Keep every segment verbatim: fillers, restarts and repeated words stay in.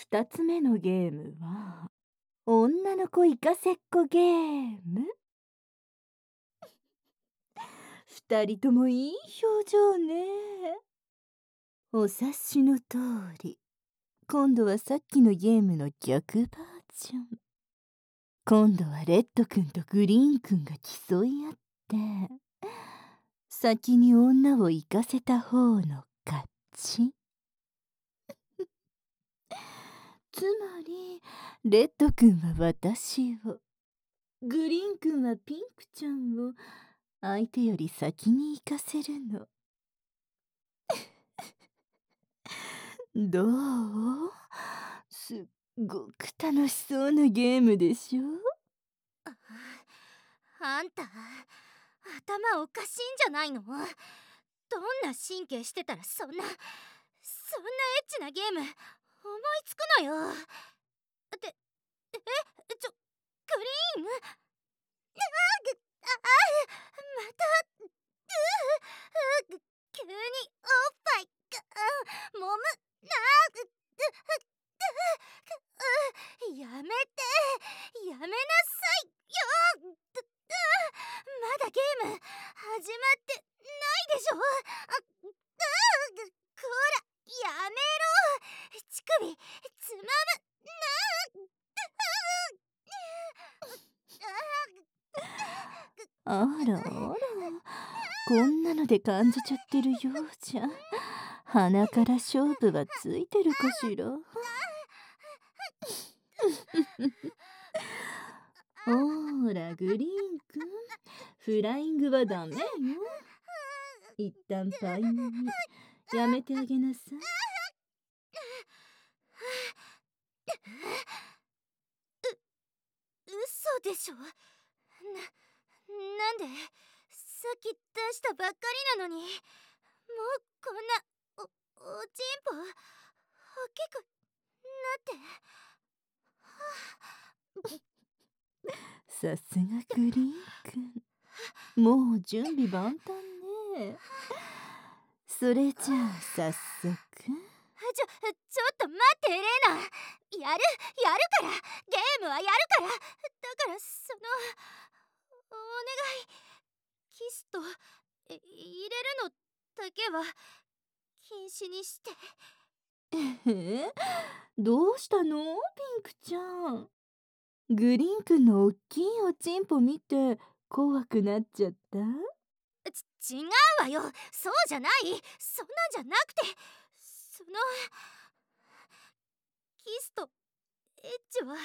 二つ目のゲームは、女の子イカせっこゲーム。二人ともいい表情ね。お察しの通り、今度はさっきのゲームの逆バージョン。今度はレッドくんとグリーンくんが競い合って、先に女を行かせた方の勝ち。つまり、レッドくんは私を、グリーンくんはピンクちゃんを相手より先に行かせるの。どう？すっごく楽しそうなゲームでしょ？ あ、あんた頭おかしいんじゃないの？どんな神経してたらそんなそんなエッチなゲーム思いつくのよ。ってえちょグリーンああまたうう急におっぱいがもむなうやめてやめなさいよ。まだゲーム始まってないでしょ。あこらやめろ。乳首つまむあらあら、こんなので感じちゃってるようじゃ。鼻から勝負はついてるかしら。ほーらグリーンくん、フライングはダメよ。一旦パイの実やめてあげなさい。 嘘でしょ。な、なんでさっき出したばっかりなのにもうこんなお、おちんぽ大きくなって。 さすがグリーンくん、もう準備万端ね。それじゃあ早速。 ちょ、ちょっと待ってエレーナ。やる、やるからゲームはやるから。だからそのお願い、キスとえ入れるのだけは禁止にして。 えどうしたのピンクちゃん。グリーンくんのおっきいおちんぽ見て怖くなっちゃった？ ち、違うわよ。そうじゃない。そんなんじゃなくて、そのキスとエッチは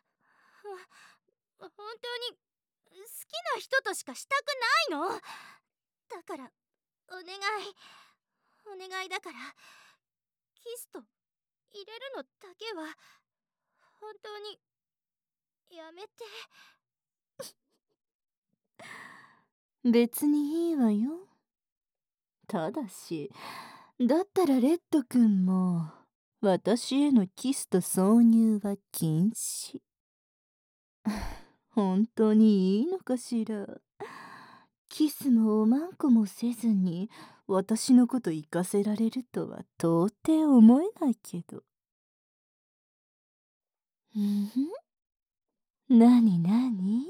ほ本当に好きな人としかしたくないの。だからお願いお願いだからキスと入れるのだけは本当にやめて。 別にいいわよ。ただし、だったらレッドくんも私へのキスと挿入は禁止。本当にいいのかしら。キスもおまんこもせずに私のこと行かせられるとは到底思えないけど。んなになに？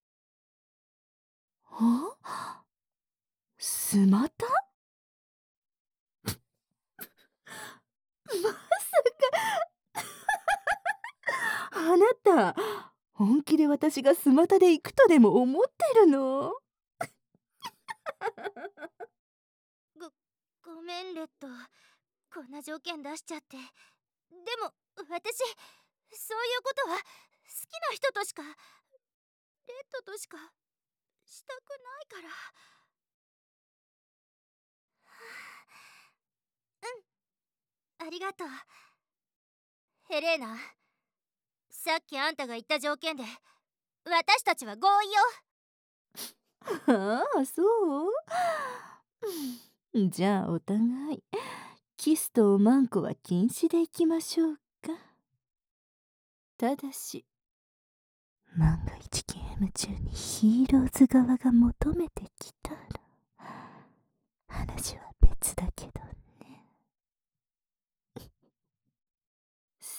あ、スマタ？まさかあなた、本気で私がスマタで行くとでも思ってるの？ ご、ごめんレッド。こんな条件出しちゃって。でも私そういうことは好きな人としか、レッドとしかしたくないから。うん、ありがとうヘレーナ。さっきあんたが言った条件で私たちは合意よ。 ああ、そう？じゃあお互いキスとおまんこは禁止でいきましょうか。ただし万が一ゲーム中にヒーローズ側が求めてきたら話は別だけどね。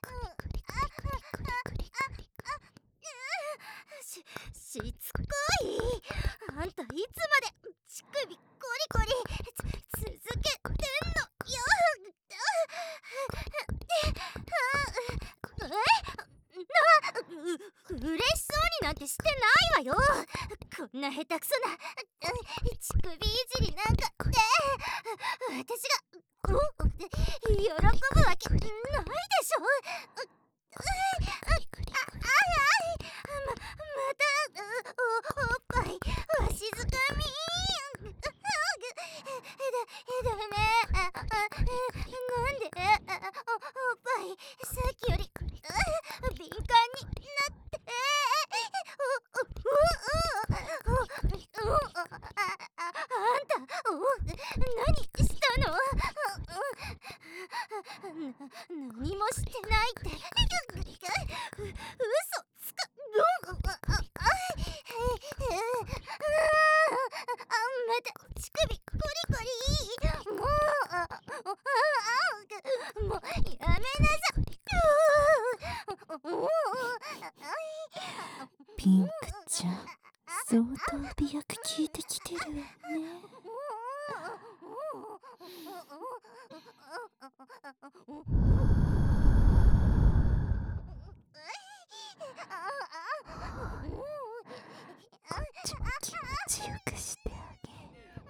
し、しつこい。あんたいつまで乳首コリコリつ続けてんのよ。えう、嬉しそうになんてしてないわよ。こんな下手くそな乳首いじりなんかで私が喜ぶわけないでしょ。あ、ま、またお、おっぱいわしづかみだ、だね。あ、あ、なんでお、おっぱいさっきより敏感になってお、お、お、お、お、あ、あ、あんたお、何したの？な、何もしてないってつかまた乳首コリコリ。もうもうやめなさい。 ピンクちゃん、相当美薬効いてきてるわね。こっちも気持ちよくしてあげる。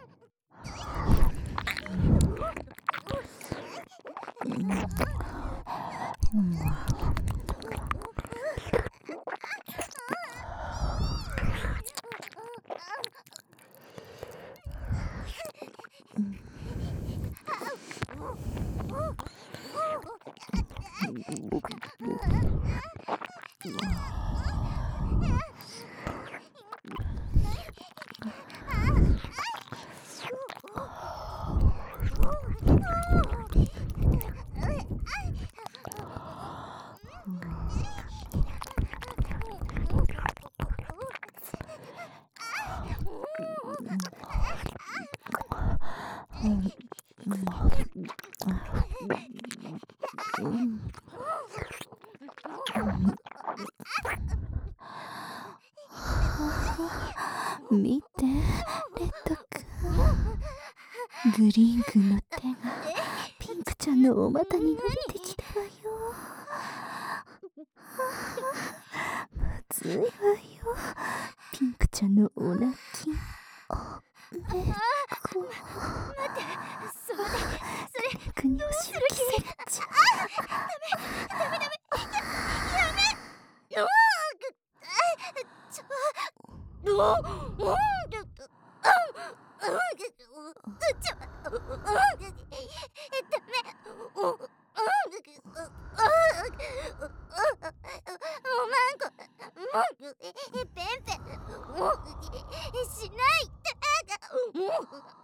見て、レッドくん。グリーンくんの手がピンクちゃんのお股に伸びてきたわよ。むずいわよ。ピンクちゃんのお泣き。おねこ。 待って、それそれピンクにお仕置きされちゃう。 ダメダメダメややめうわちょううわうわちょダメおまんこもうペンペンもうしないもう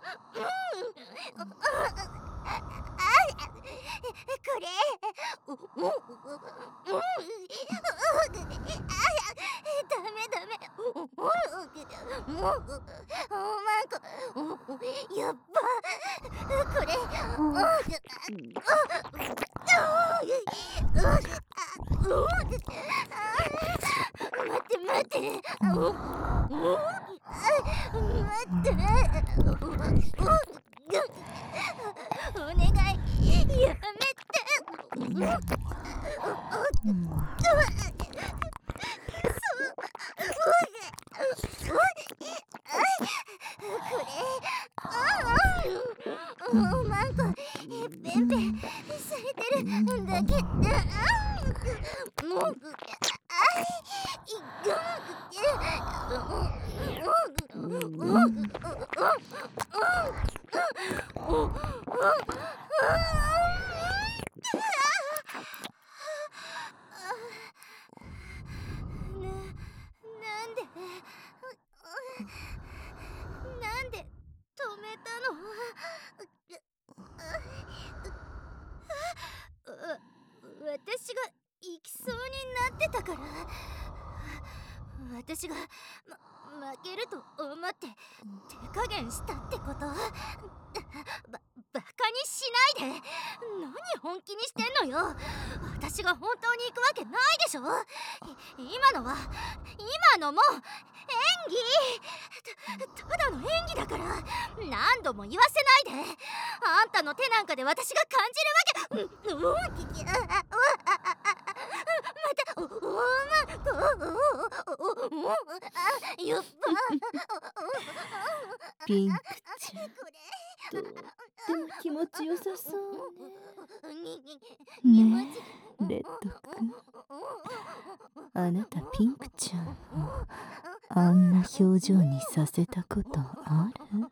これダメダメもうおまんこやっばこれ待って待って待ってお願いやめておまんこペンペンされてるだけもうなんでなんで止めたの？私が行きそうになってたから。私が、ま、負けると思って手加減したってこと？ば、バカにしないで。何本気にしてんのよ。私が本当に行くわけないでしょ。今のは今のも演技。た、ただの演技だから何度も言わせないで。あんたの手なんかで私が感じるわけ。うん、うん、またおまやっばピンクちゃん、とっても気持ちよさそうね。ねえ、レッドくん。あなたピンクちゃんをあんな表情にさせたことある？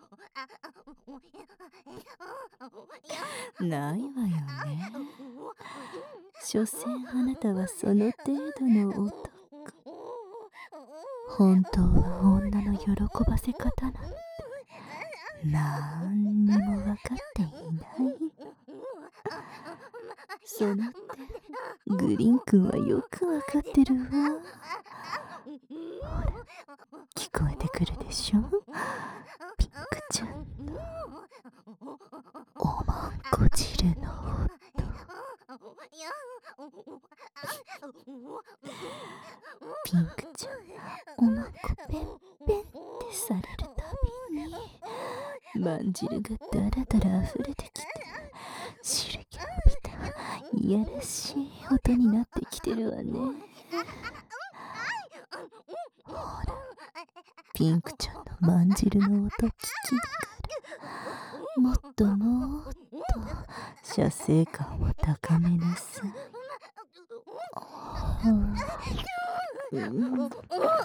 ないわよね。所詮あなたはその程度の男。本当は女の喜ばせ方なんてなんにも分かっていない。 その手、グリン君はよくわかってるわ。ほら、聞こえてくるでしょ、ピンクちゃんのおまんこ汁の音。ピンクちゃんがおまんこペンペンってされるたびにまんじるがダラダラ溢れてきて、汁気を帯びたいやらしい音になってきてるわね。ほら、ピンクちゃんのまんじるの音聞きながら、もっともっと射精感を高めなさい。うん、ま、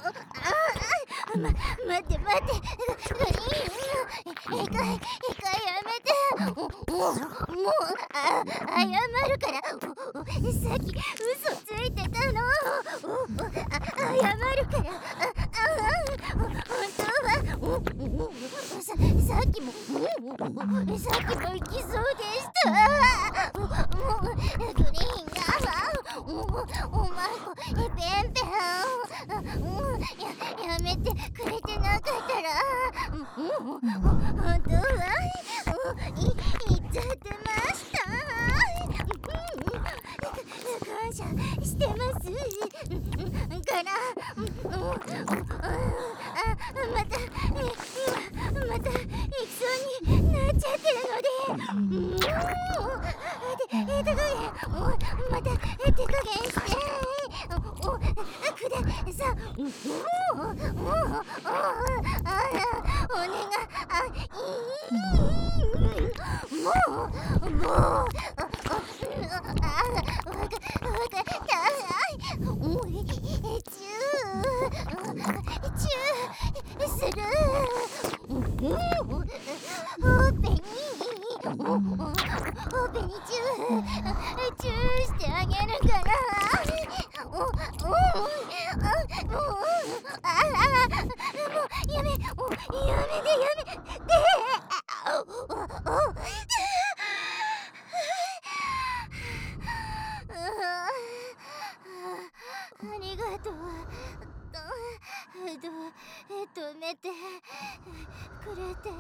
待って待って、グリーン、一回一回やめて。もうあ謝るから。さっき嘘ついてたの。あ謝るから。本当はささっきもさっきも行きそうでした。もうグリーンがもうおまんこペンペンややめてくれてなかったら本当は言っちゃってました。感謝してますからまた今また行きそうになっちゃってるので、手加減もうまた手加減しておくださもうもうあらお願いもうもうあわかわかったおいチューチューするほっぺにほっぺにチューチューしてあげるからおおあもうああもうやめおやめてやめておおありがとう。えっと、止めてくれて。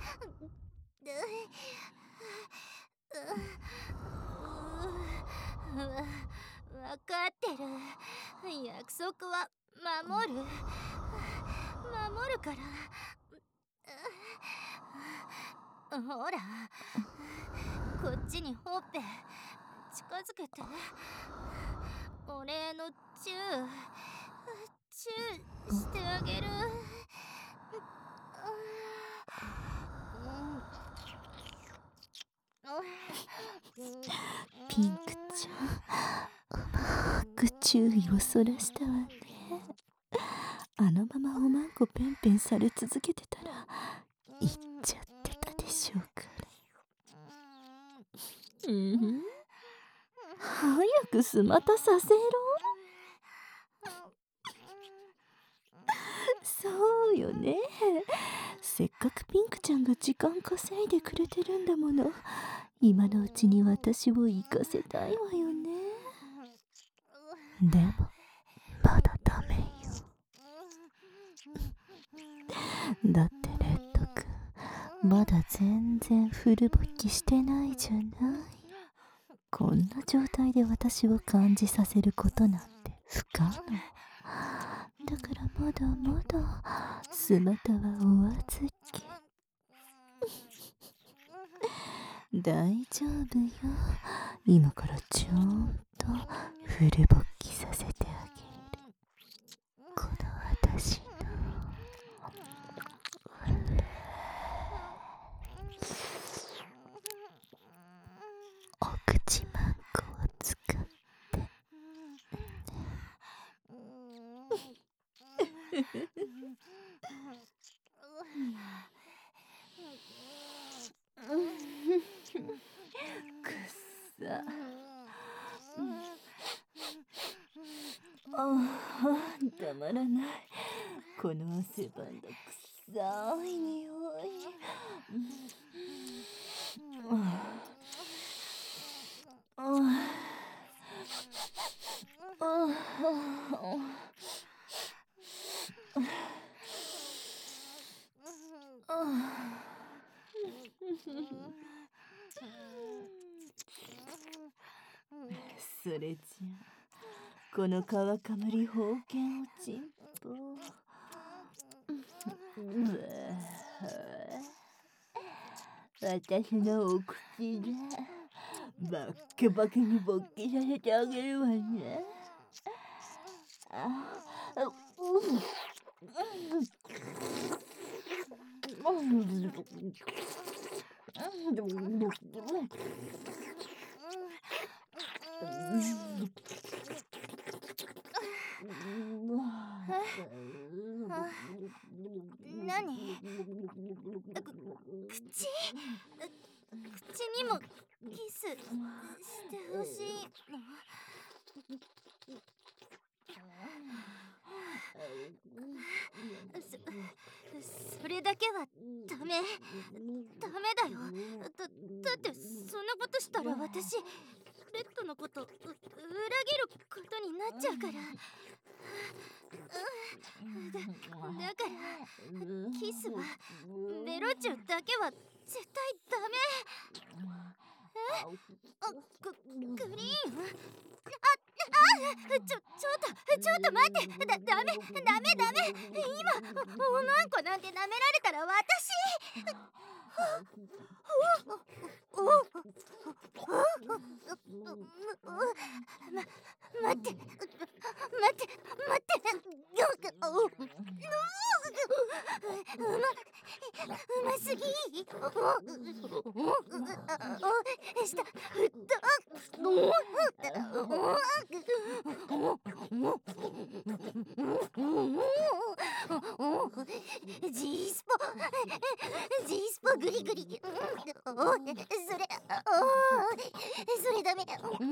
わ、わかってる。約束は守る。守るから。ほら、こっちにほっぺ近づけて。お礼のチューチューしてあげる。 ピンクちゃん、うまく注意をそらしたわね。あのままおまんこペンペンされ続けてたら行っちゃってたでしょうから。うん、早くすまたさせろ。そうよね。せっかくピンクちゃんが時間稼いでくれてるんだもの。今のうちに私を行かせたいわよね。でもまだダメよ。だってレッドくんまだ全然フル勃起してないじゃない。こんな状態で私を感じさせることなんて不可能だから、まだまだスマタはお預け。大丈夫よ。今からちゃんとフル勃起させてあげる。この私のお口マンコを使ってくっさ。ああ、たまらない。この汗ばんだ臭い匂い。 それじゃこの川かむり宝剣をちんぽ私のお口でバッケバケに勃起させてあげるわね。 何？口？口にもキスしてほしいの？そ、それだけはダメ。ダメだよ。だ、だってそんなことしたら私レッドのことう裏切ることになっちゃうから。だ、だからキスはベロチュだけは絶対ダメ。え？あ、グ、グリーン？あ、あ、ちょ、ちょっと、ちょっと待って。だ、ダメ、ダメ、ダメ。今、おまんこなんて舐められたら私。ま、待って、待って、待って。うま、うますぎ。した、ふっと。ジースポ、ジースポグリグリ。それ、それダメ。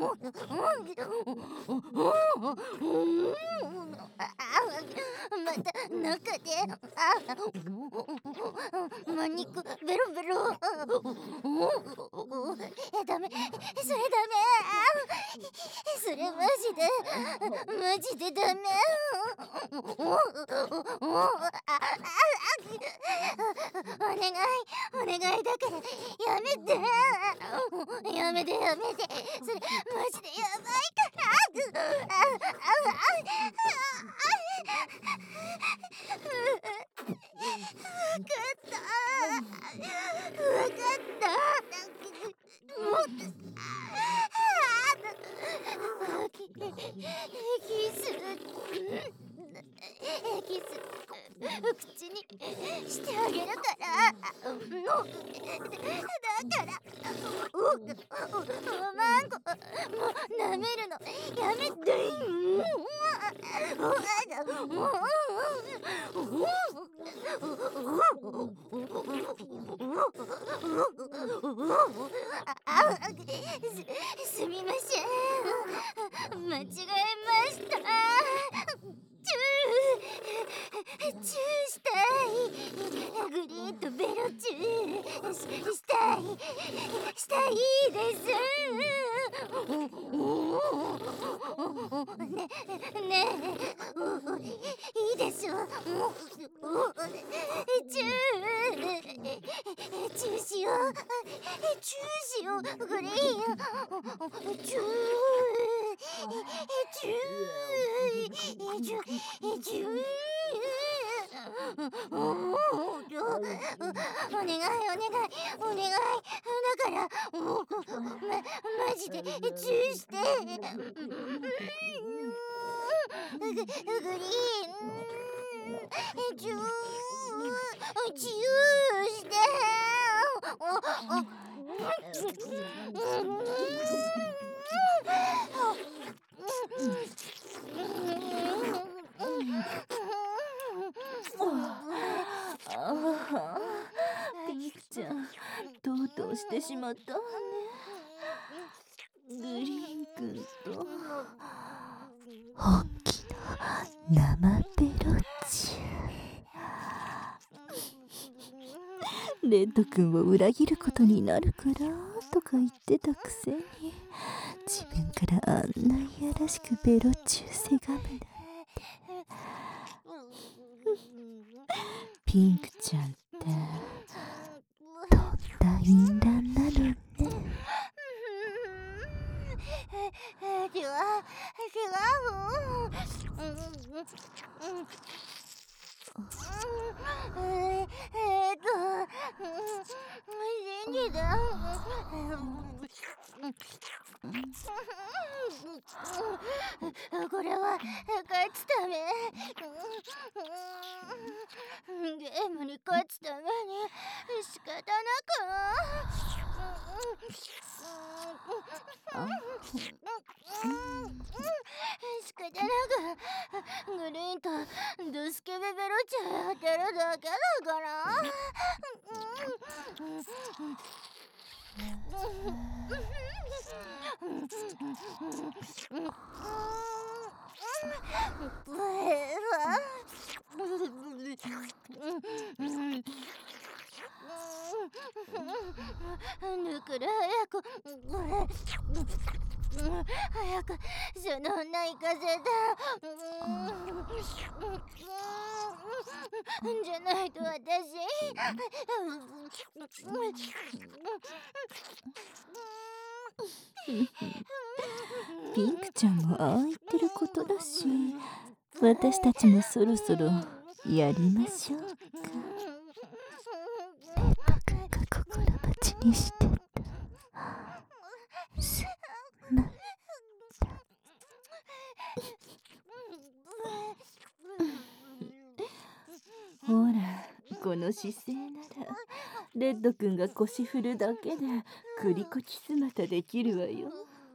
また中で、ま肉ベロベロ。ダメ、それダメ。それマジでマジでダメ。お願いお願いだからやめて。やめてやめて。それマジでやばいから。わかったわかったキスキス口にしてあげるから。だからおまんこもう舐めるのやめて。す、すみません。間違えました。チューチューしたい。グリーンとベロチューし、したいしたいですね。ねえいいでしょ。チューチューしよう。チューしよう。グリーンチューチューチューチュー。お願いお願いお願いだからま、マジでチューして。グリーンチューチューして。 ピーちゃんとうとうしてしまったわね。グリーンくんと本気の生ベロチュー。レッドくんを裏切ることになるからとか言ってたくせに自分からあんないやらしくベロチューせがむなんて。ピンクちゃんってとった淫乱なのね。 違う違う。えっと信じた。これは勝つため、ゲームに勝つために仕方なく仕方なくグリーンとドスケベベロチャやってるだけだから。だから早く早くその女行かせて。じゃないと私ピンクちゃんもああ言ってることだし、私たちもそろそろやりましょうか。レッド君が心待ちにしてた。すまん。ほら、この姿勢ならレッド君が腰振るだけでクリコキスまたできるわよ。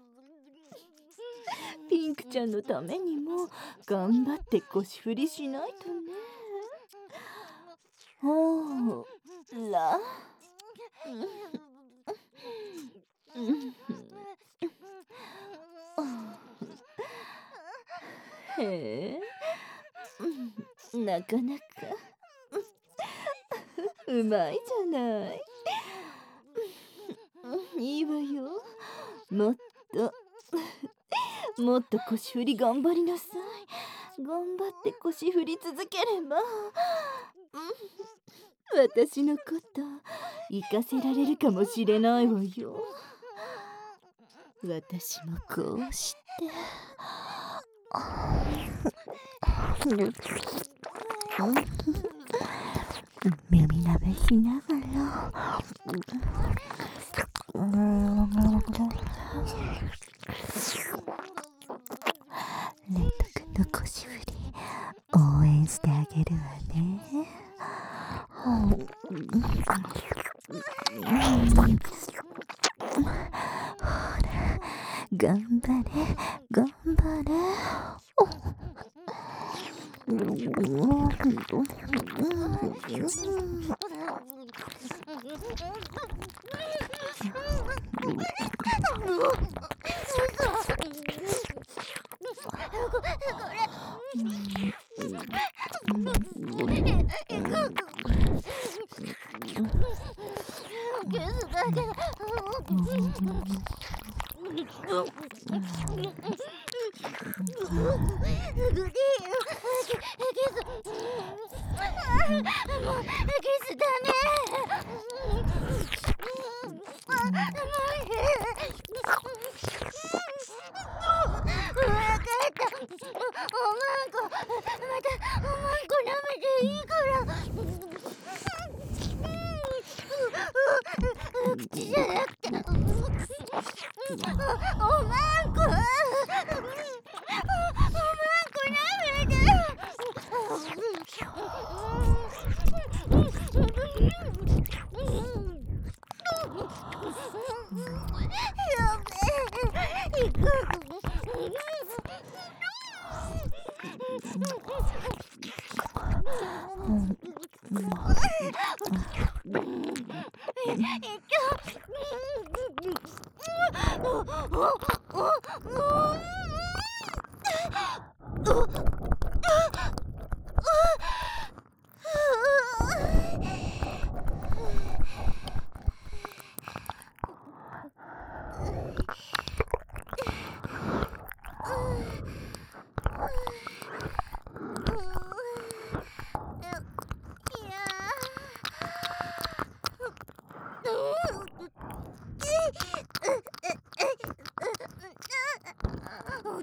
ピンクちゃんのためにも頑張って腰振りしないとね。ほらへえ、なかなかうまいじゃない。いいわよ。もっともっと腰振り頑張りなさい。頑張って腰振り続ければ私のこと生かせられるかもしれないわよ。私もこうして耳なめしながらレッド君の腰振り応援してあげるわね。ほら、頑張れ頑張れ。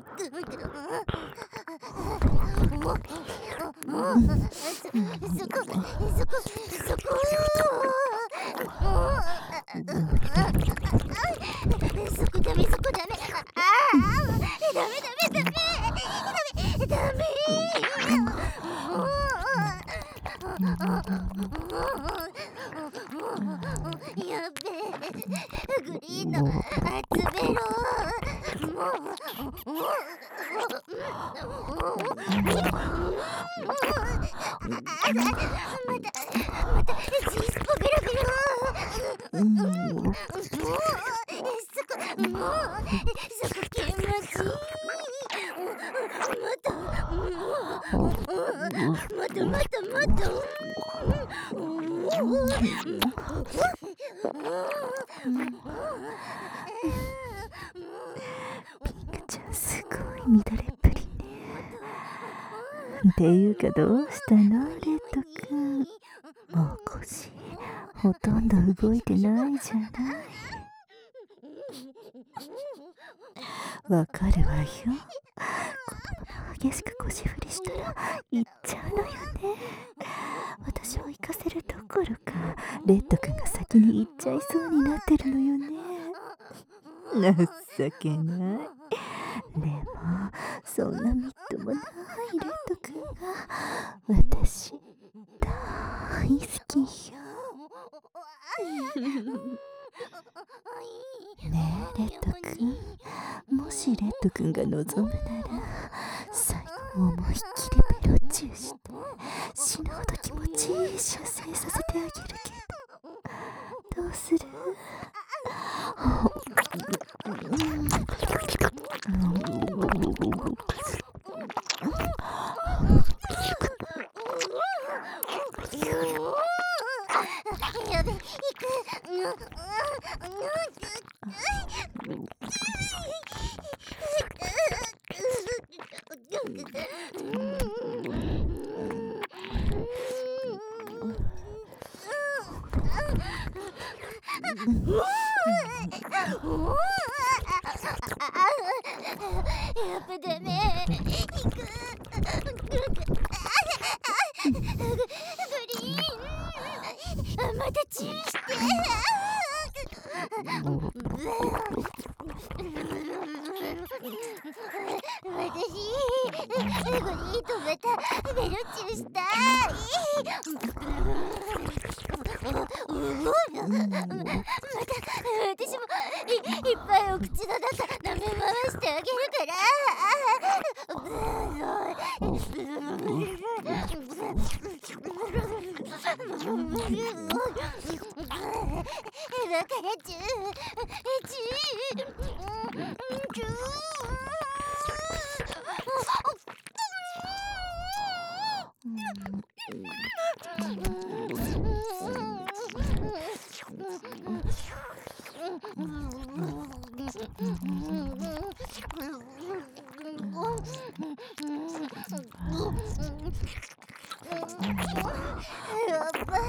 やべえ、グリーンの集めろ。もうまたまたチースポベロベロ。もうそこもうそこ気持ちいい。もっともっともっともっと。 ピンクちゃんすごい乱れっぷりね。っていうかどうしたのレッドくん。もう腰ほとんど動いてないじゃない。わかるわよ。このまま激しく腰振りしたら行っちゃうのよね。私を行かせるどころかレッドくんが先に行っちゃいそうになってるのよね。情けない。でもそんなみっともないレッドくんが私大好きよ。ねえレッドくん、もしレッドくんが望むなら最後思いっきりベロチューして死ぬほど気持ちいい射精させてあげるけど、どうする？ やべ、行く。やっぱダメ。行く。グリーン、またチューして。私グリーンとまたベロチューしたい。また私もいっぱいお口の中舐め回してあげるから。だからチューチューチュー。やっぱ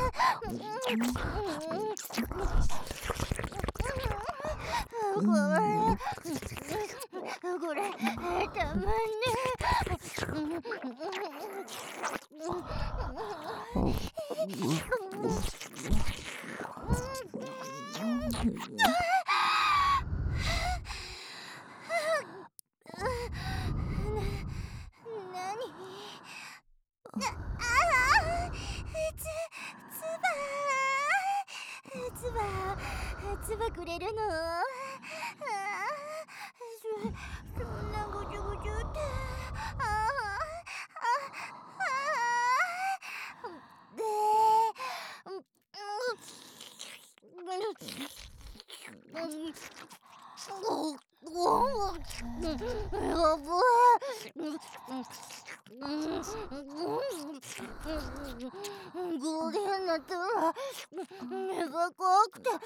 これこれたまんねつばくれるの？あそそんなごちょごちょってああでやばゴーレンになったら目が怖くて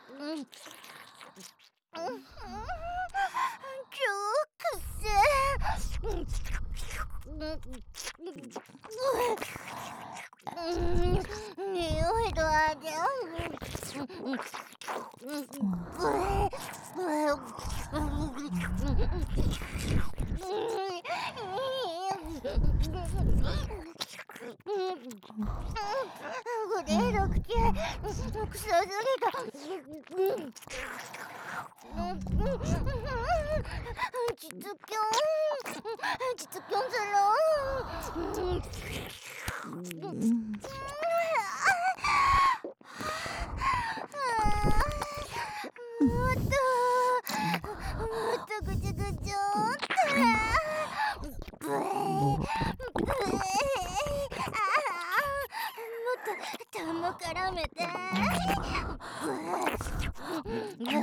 超くせ匂いと味グレーロクチェクソズリがちつきょんちつきょんずろもっともっとぐちゃぐちゃブエーブエーもっとタンも絡めてグレ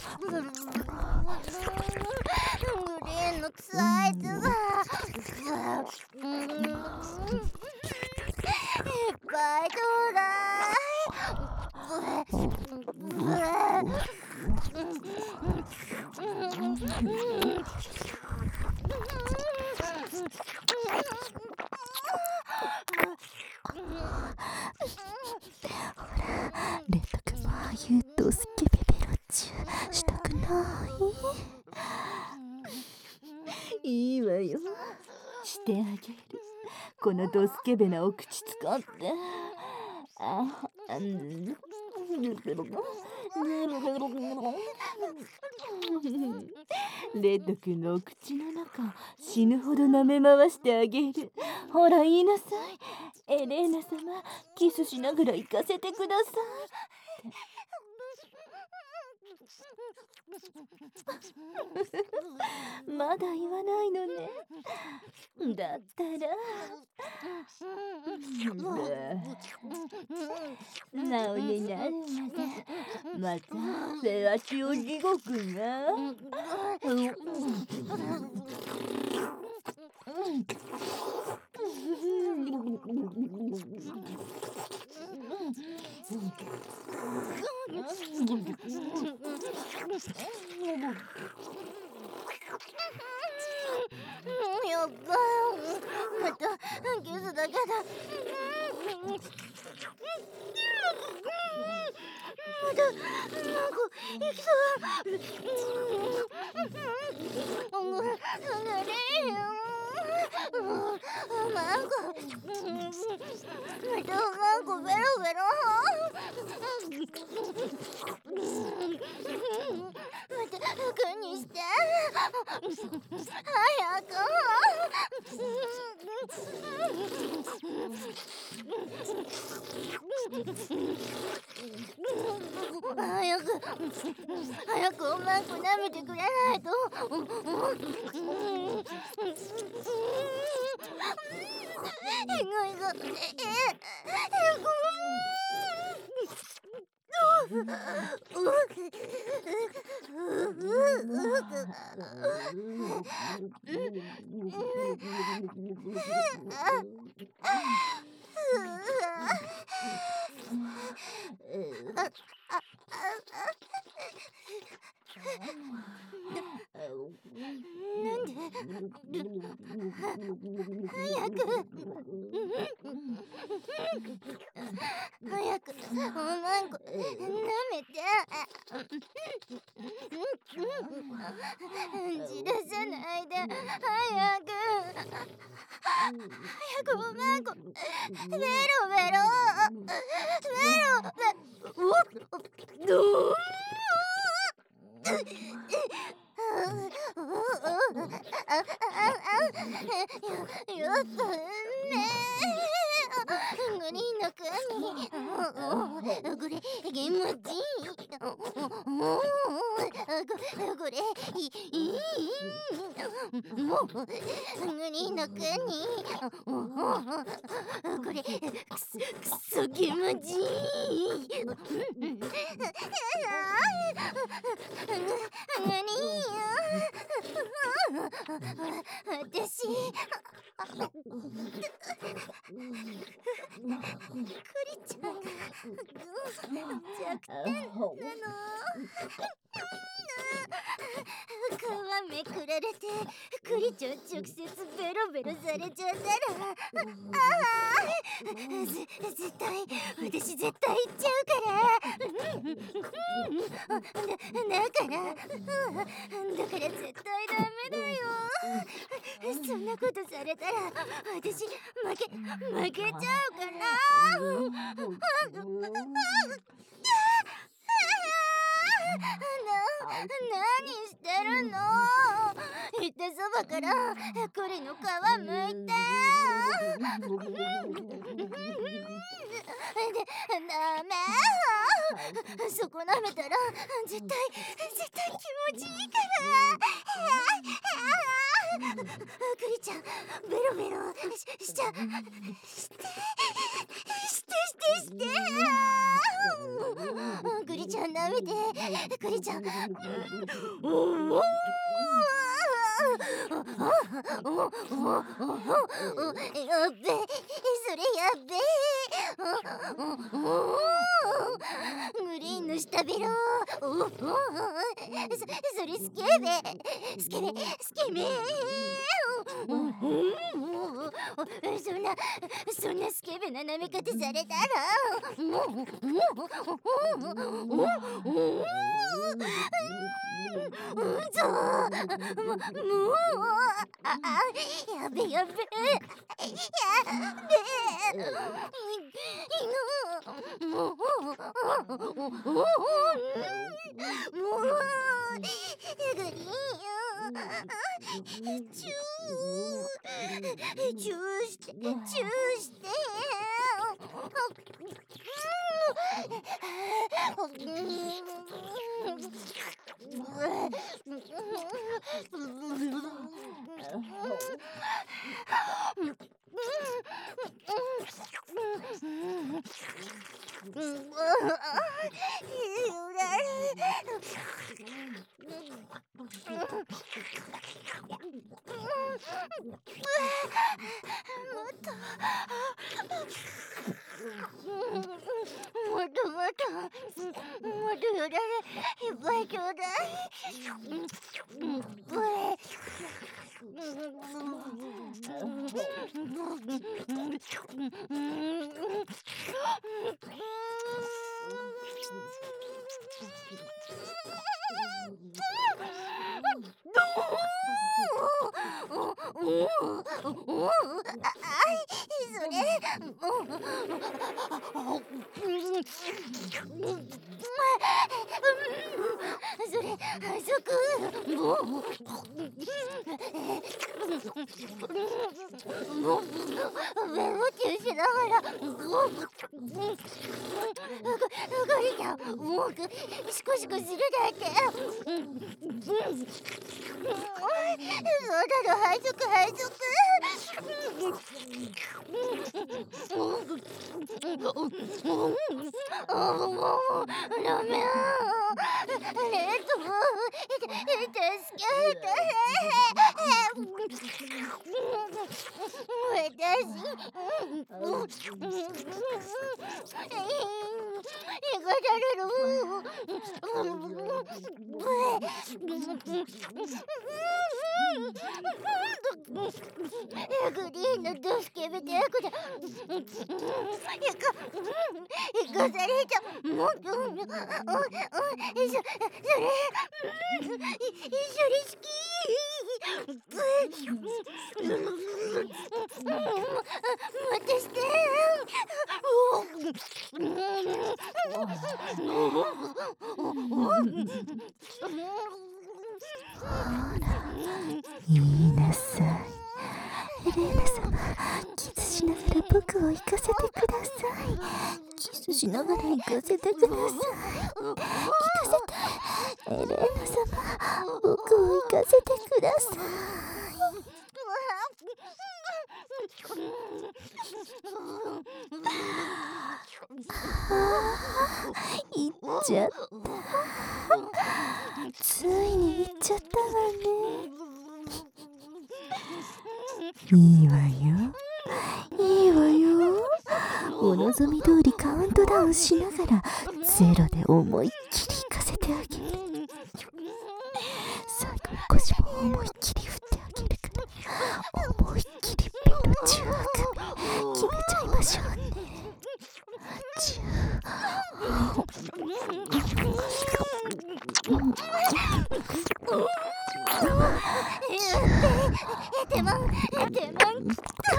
ーンのサイズがいっぱいちょうだいブエレンタ君もああいうドスケベベロチュしたくないいいわよ、してあげる。このドスケベなお口使ってああレッド君のお口の中死ぬほど舐め回してあげる。ほら言いなさい、エレーナ様、キスしながら行かせてください。まだ言わないのね。だったらなおになるまでまたフェアチオ地獄がやっばまたキスだけだまだなんかいきそうおがれよマンコまたマンコベロベロまた楽にして早く早く早くおまんこ舐めてくれないとえぐいがええぐなんで早く早くおまんこ舐めてじらさないで早く早くおまんこベロベロベロベロどうやっぱねグリーンの国グレゲムジグレいいもうグリーンの国グレクソクソゲムジグリーン私クリちゃんが弱点なの皮めくられてクリちゃん直接ベロロベロされちゃったら、ああぜ絶対私絶対行っちゃうから、だだからだから絶対ダメだよ。そんなことされたら私負け負けちゃうから。な、何してるの？行ってそばから栗の皮むいて。で、ダメ。そこ舐めたら絶対絶対気持ちいいから。栗ちゃん、ベロベロししちゃしてしてしてして。栗ちゃん舐めて。栗ちゃん、おおやっべ、それやっべ。グリーンの下ベロ。そそれスケベスケベスケベ。そんなそんなスケベな舐め方されたら、うんぞ、もう、ああ、やべやべ、やべ、もう、もう、グリーンよ、チュー、チューして、チューして。もっともっともっとよだれいっぱいちょうだい。それそれ反則。もうベロチューしながらゴリちゃん、もうシコシコするだって。そうだろ、反則反則。ダメ。レッドも助けて。私映画だろ。グリーンのドスケベで役だ。生かされちゃう。もっとそそれ一緒に好き。待ってして。 ほら、言いなさい。エレーナ様、キスしながら僕を行かせてください。キスしながら行かせてください。行かせて。エレーナ様、僕を行かせてください。ああ、行っちゃった。ついに行っちゃったわね。いいわよ、いいわよ。お望み通りカウントダウンしながらゼロで思いっきり行かせてあげる。最後に腰も思いっきり振ってあげるから、思いっきマン手マンきた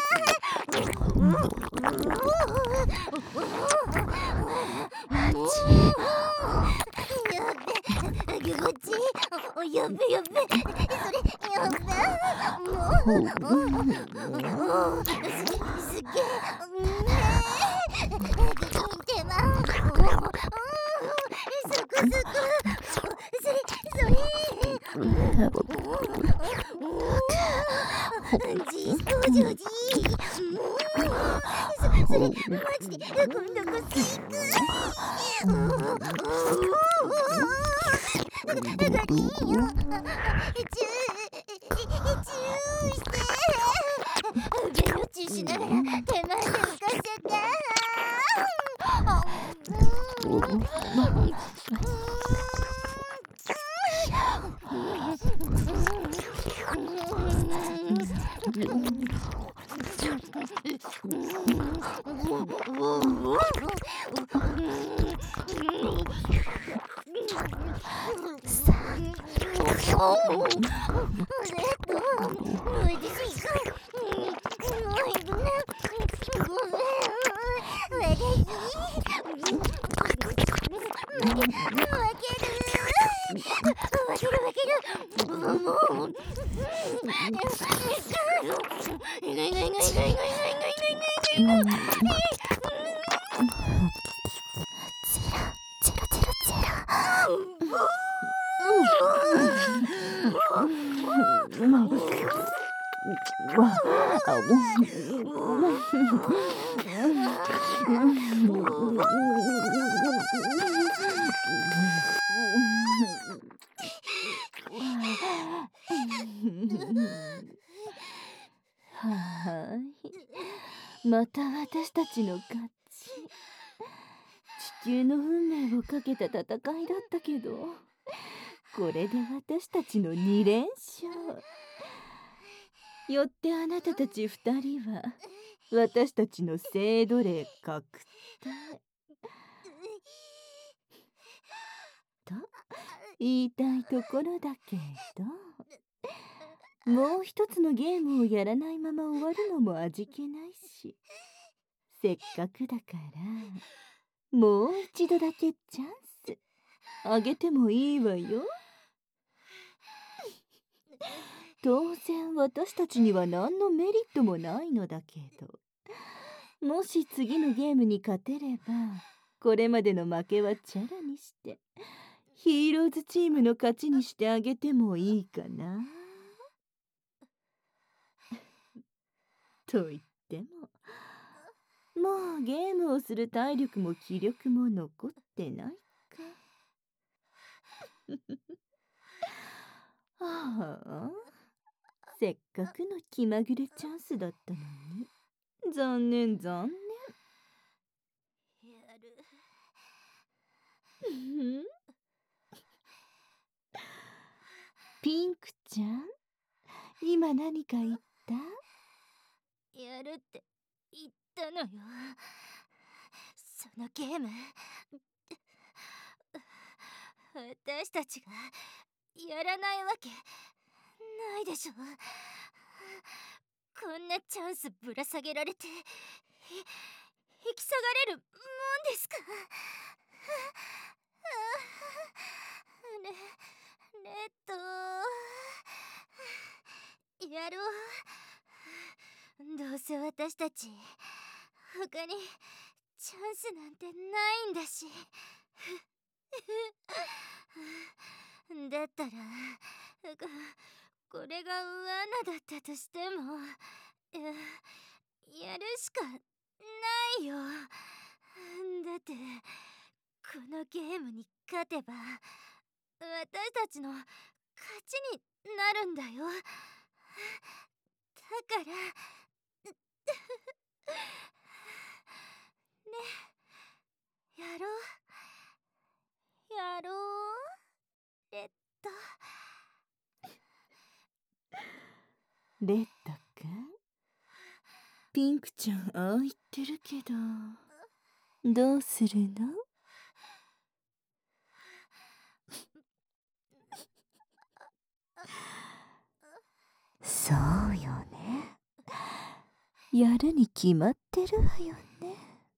やべ、気持ちいい。やべやべ、それやべ。もうすげすげ手マンそこそこそれそれジース登場ジーそそれマジで今度こそ行くガリーよチューチューしてゲロチューしながら手前で浮かせてはい、また私たちの勝ち。地球の運命をかけた戦いだったけど、これで私たちのに連勝。よってあなたたちふたりは私たちの聖奴隷確定と言いたいところだけど、もう一つのゲームをやらないまま終わるのも味気ないし、せっかくだからもう一度だけチャンスあげてもいいわよ。当然私たちには何のメリットもないのだけど、もし次のゲームに勝てればこれまでの負けはチャラにしてヒーローズチームの勝ちにしてあげてもいいかな。と言ってももうゲームをする体力も気力も残ってないか。ああ、せっかくの気まぐれチャンスだったのに、残念残念。 やるピンクちゃん、今何か言った？ やるって言ったのよ。そのゲーム私たちがやらないわけないでしょ。こんなチャンスぶら下げられて引き下がれるもんですか。レレッドやろう。どうせ私たち他にチャンスなんてないんだしだったらこれが罠だったとしてもやるしかないよ。だってこのゲームに勝てば私たちの勝ちになるんだよ。だからね、やろうやろうレッド。 レッドくん、ピンクちゃんああ言ってるけどどうするの？ そうよね。やるに決まってるわよね。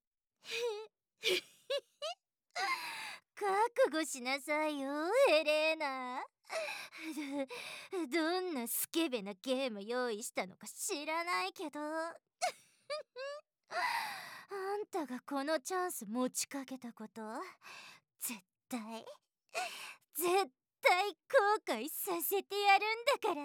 覚悟しなさいよ、エレーナ。どどんなスケベなゲーム用意したのか知らないけどあんたがこのチャンス持ちかけたこと絶対絶対後悔させてやるんだから。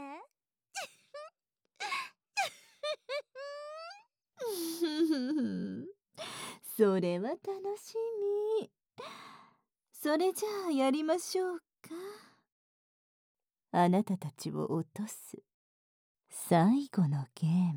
それは楽しみ。それじゃあやりましょうか。あなたたちを落とす最後のゲーム。